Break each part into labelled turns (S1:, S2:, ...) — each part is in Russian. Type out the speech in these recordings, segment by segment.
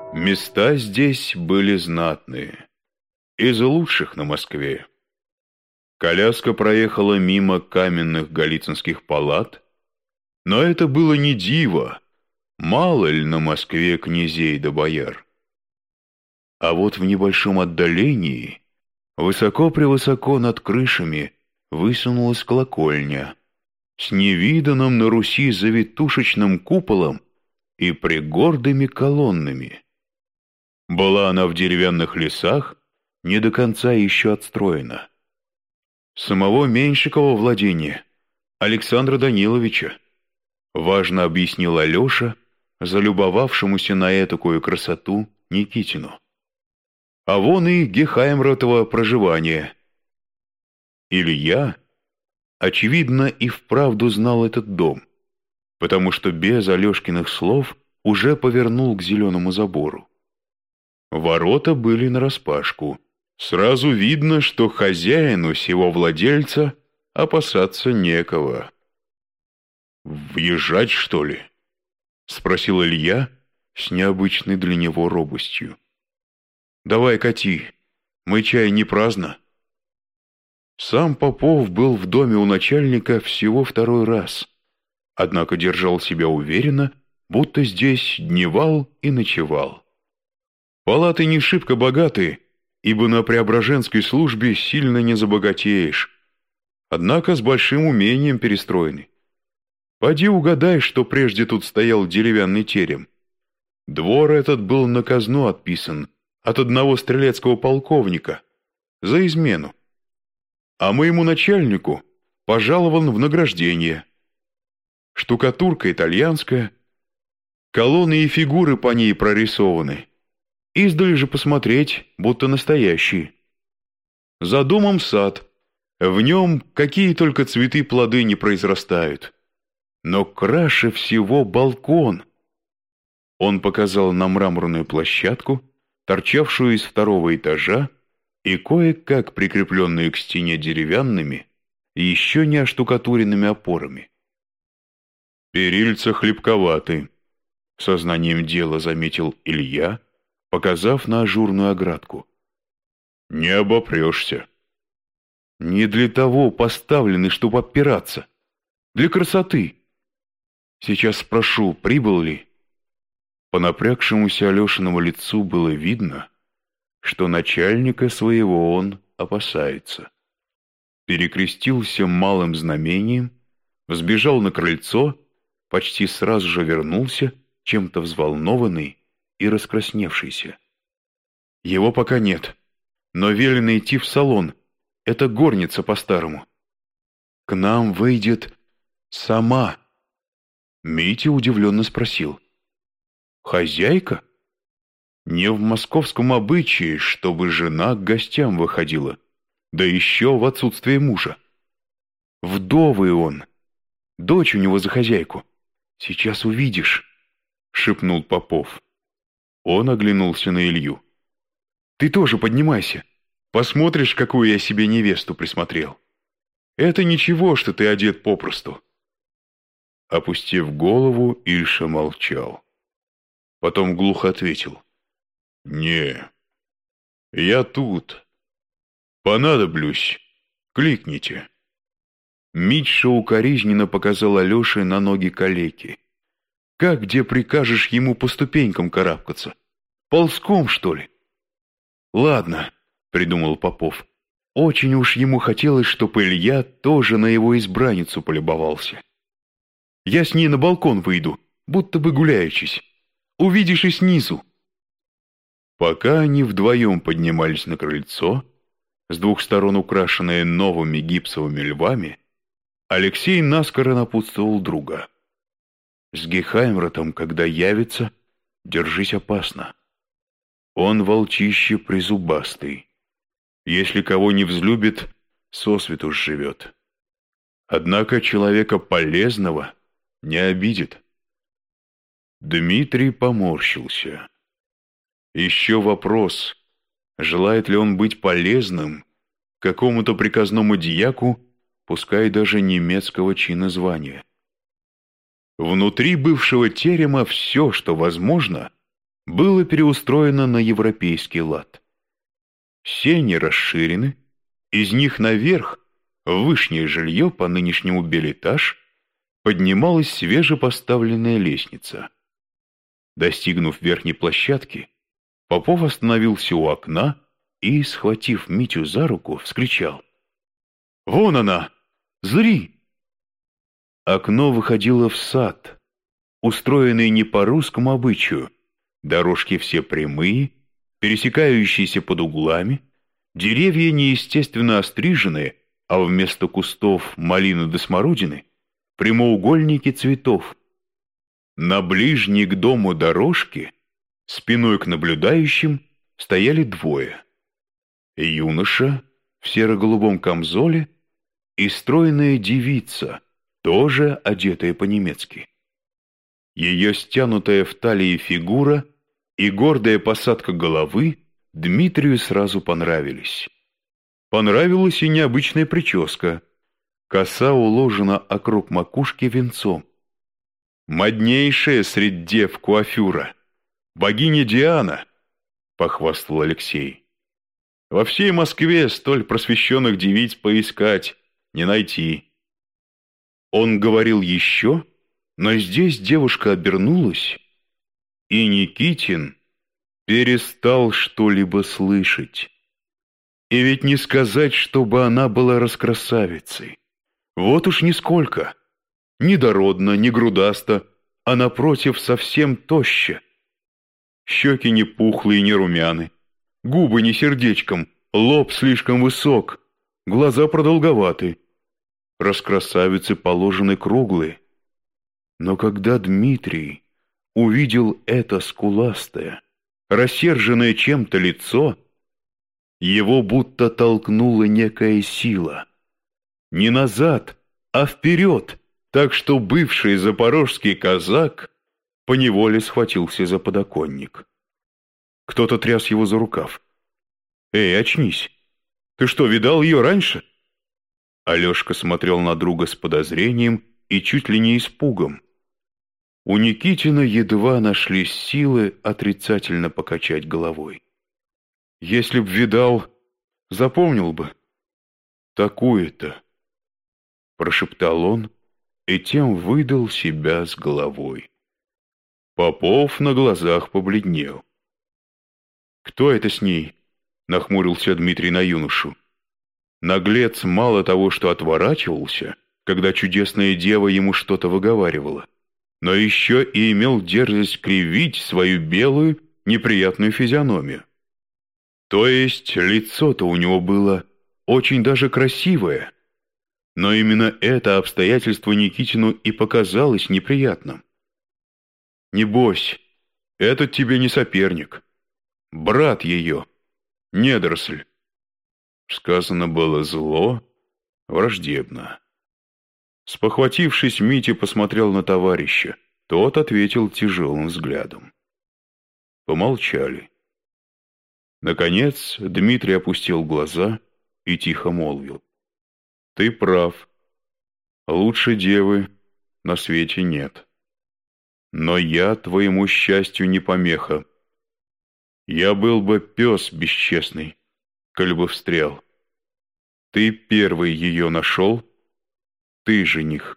S1: Места здесь были знатные, из лучших на Москве. Коляска проехала мимо каменных голицынских палат, но это было не диво, мало ли на Москве князей да бояр. А вот в небольшом отдалении, высоко-превысоко над крышами, высунулась колокольня с невиданным на Руси завитушечным куполом и пригордыми колоннами. Была она в деревянных лесах, не до конца еще отстроена. Самого Меньшикова владения, Александра Даниловича, важно объяснил Алеша, залюбовавшемуся на этакую красоту Никитину. А вон и Гехаймротово проживание. Илья, очевидно, и вправду знал этот дом, потому что без Алешкиных слов уже повернул к зеленому забору. Ворота были нараспашку. Сразу видно, что хозяину сего владельца опасаться некого. «Въезжать, что ли?» — спросил Илья с необычной для него робостью. «Давай кати, мы чай не праздно». Сам Попов был в доме у начальника всего второй раз, однако держал себя уверенно, будто здесь дневал и ночевал. Палаты не шибко богатые, ибо на Преображенской службе сильно не забогатеешь, однако с большим умением перестроены. Поди угадай, что прежде тут стоял деревянный терем. Двор этот был на казну отписан от одного стрелецкого полковника за измену, а моему начальнику пожалован в награждение. Штукатурка итальянская, колонны и фигуры по ней прорисованы. Издали же посмотреть, будто настоящие. За домом сад, в нем какие только цветы плоды не произрастают. Но краше всего балкон. Он показал на мраморную площадку, торчавшую из второго этажа, и кое-как прикрепленную к стене деревянными, еще не оштукатуренными опорами. «Перильца хлипковаты», — сознанием дела заметил Илья, показав на ажурную оградку. «Не обопрешься». «Не для того поставлены, чтобы опираться. Для красоты. Сейчас спрошу, прибыл ли?» По напрягшемуся Алешиному лицу было видно, что начальника своего он опасается. Перекрестился малым знамением, взбежал на крыльцо, почти сразу же вернулся, чем-то взволнованный и раскрасневшийся. «Его пока нет, но велено идти в салон. Это горница по-старому. К нам выйдет сама». Митя удивленно спросил: «Хозяйка?» Не в московском обычае, чтобы жена к гостям выходила, да еще в отсутствие мужа. Вдовый он, дочь у него за хозяйку. Сейчас увидишь, — шепнул Попов. Он оглянулся на Илью. «Ты тоже поднимайся, посмотришь, какую я себе невесту присмотрел. Это ничего, что ты одет попросту». Опустив голову, Ильша молчал. Потом глухо ответил: «Не, я тут. Понадоблюсь, кликните». Митша укоризненно показал Алёше на ноги калеки. «Как где прикажешь ему по ступенькам карабкаться? Ползком, что ли?» «Ладно», — придумал Попов. Очень уж ему хотелось, чтоб Илья тоже на его избранницу полюбовался. «Я с ней на балкон выйду, будто бы гуляючись. Увидишь и снизу». Пока они вдвоем поднимались на крыльцо, с двух сторон украшенное новыми гипсовыми львами, Алексей наскоро напутствовал друга: «С Гехаймротом, когда явится, держись опасно. Он волчище призубастый. Если кого не взлюбит, сосвету живет. Однако человека полезного не обидит». Дмитрий поморщился. Еще вопрос, желает ли он быть полезным какому-то приказному дьяку, пускай даже немецкого чина звания. Внутри бывшего терема все, что возможно, было переустроено на европейский лад. Сени расширены, из них наверх, в вышнее жилье, по нынешнему белэтаж, поднималась свежепоставленная лестница. Достигнув верхней площадки, Попов остановился у окна и, схватив Митю за руку, вскричал: «Вон она! Зри!» Окно выходило в сад, устроенный не по русскому обычаю. Дорожки все прямые, пересекающиеся под углами, деревья неестественно остриженные, а вместо кустов малины да смородины прямоугольники цветов. На ближней к дому дорожке, спиной к наблюдающим, стояли двое: юноша в серо-голубом камзоле и стройная девица, тоже одетая по-немецки. Ее стянутая в талии фигура и гордая посадка головы Дмитрию сразу понравились. Понравилась и необычная прическа. Коса уложена округ макушки венцом. «Моднейшая средь дев куафюра, богиня Диана», — похвастал Алексей. «Во всей Москве столь просвещенных девиц поискать, не найти». Он говорил еще, но здесь девушка обернулась, и Никитин перестал что-либо слышать. И ведь не сказать, чтобы она была раскрасавицей. Вот уж нисколько. Ни дородна, ни грудаста, а напротив совсем тоща. Щеки не пухлые, не румяны, губы не сердечком, лоб слишком высок, глаза продолговаты. Раскрасавицы положены круглые. Но когда Дмитрий увидел это скуластое, рассерженное чем-то лицо, его будто толкнула некая сила. Не назад, а вперед, так что бывший запорожский казак поневоле схватился за подоконник. Кто-то тряс его за рукав. «Эй, очнись! Ты что, видал ее раньше?» Алешка смотрел на друга с подозрением и чуть ли не испугом. У Никитина едва нашлись силы отрицательно покачать головой. «Если б видал, запомнил бы. Такую-то», — прошептал он и тем выдал себя с головой. Попов на глазах побледнел. «Кто это с ней?» — нахмурился Дмитрий на юношу. Наглец мало того, что отворачивался, когда чудесная дева ему что-то выговаривала, но еще и имел дерзость кривить свою белую, неприятную физиономию. То есть лицо-то у него было очень даже красивое, но именно это обстоятельство Никитину и показалось неприятным. «Небось, этот тебе не соперник, брат ее, недоросль». Сказано было зло, враждебно. Спохватившись, Митя посмотрел на товарища. Тот ответил тяжелым взглядом. Помолчали. Наконец Дмитрий опустил глаза и тихо молвил: «Ты прав. Лучше девы на свете нет. Но я твоему счастью не помеха. Я был бы пес бесчестный, коль бы встрял. Ты первый ее нашел, ты жених».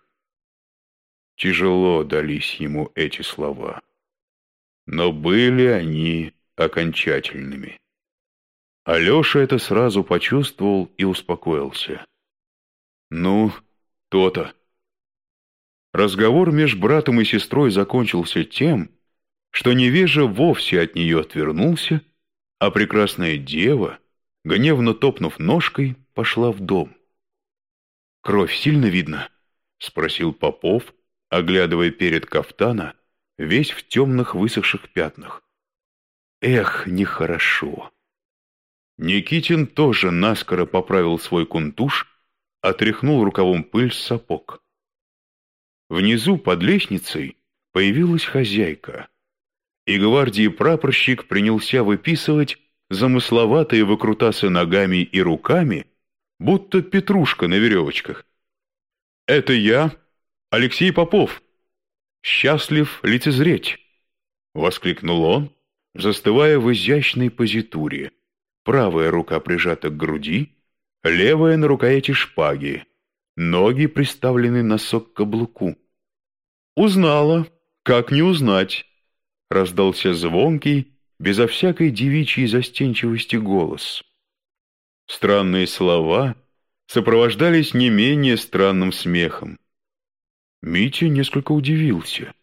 S1: Тяжело дались ему эти слова, но были они окончательными. Алеша это сразу почувствовал и успокоился. «Ну, то-то». Разговор меж братом и сестрой закончился тем, что невежа вовсе от нее отвернулся, а прекрасная дева, гневно топнув ножкой, пошла в дом. «Кровь сильно видно?» — спросил Попов, оглядывая перед кафтана, весь в темных высохших пятнах. «Эх, нехорошо». Никитин тоже наскоро поправил свой кунтуш, отряхнул рукавом пыль с сапог. Внизу под лестницей появилась хозяйка, и гвардии прапорщик принялся выписывать замысловатые выкрутасы ногами и руками, будто петрушка на веревочках. «Это я, Алексей Попов, счастлив лицезреть», — воскликнул он, застывая в изящной позитуре. Правая рука прижата к груди, левая на рукояти шпаги, ноги приставлены носок к каблуку. «Узнала, как не узнать!» — раздался звонкий, безо всякой девичьей застенчивости голос. Странные слова сопровождались не менее странным смехом. Митя несколько удивился.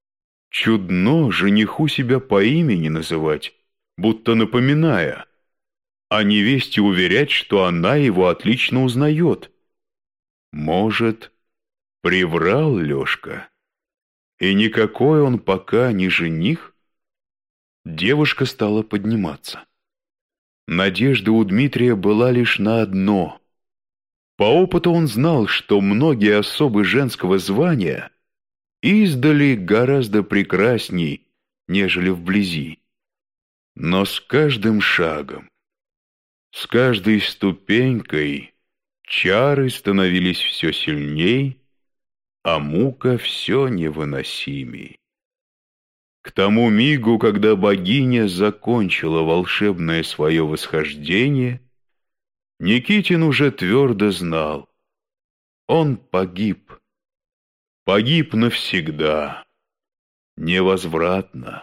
S1: Чудно жениху себя по имени называть, будто напоминая, а невесте уверять, что она его отлично узнает. Может, приврал Лешка? И никакой он пока не жених? Девушка стала подниматься. Надежда у Дмитрия была лишь на одно. По опыту он знал, что многие особы женского звания издали гораздо прекрасней, нежели вблизи. Но с каждым шагом, с каждой ступенькой чары становились все сильней, а мука все невыносимей. К тому мигу, когда богиня закончила волшебное свое восхождение, Никитин уже твердо знал — он погиб. Погиб навсегда, невозвратно.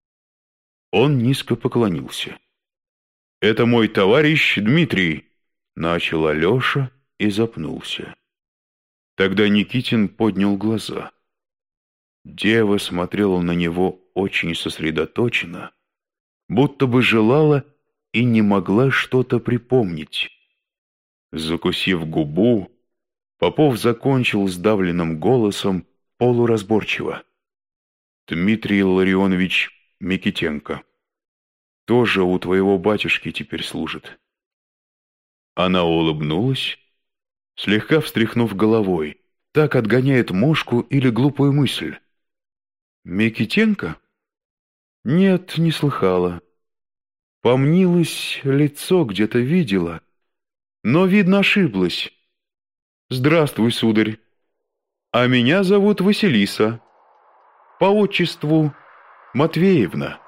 S1: Он низко поклонился. «Это мой товарищ Дмитрий», — начал Алеша и запнулся. Тогда Никитин поднял глаза. Дева смотрела на него очень сосредоточенно, будто бы желала и не могла что-то припомнить. Закусив губу, Попов закончил сдавленным голосом полуразборчиво. «Дмитрий Ларионович Микитенко. Тоже у твоего батюшки теперь служит». Она улыбнулась, слегка встряхнув головой, так отгоняет мошку или глупую мысль. «Микитенко? Нет, не слыхала. Помнилось, лицо где-то видела, но, видно, ошиблась. Здравствуй, сударь. А меня зовут Василиса. По отчеству Матвеевна».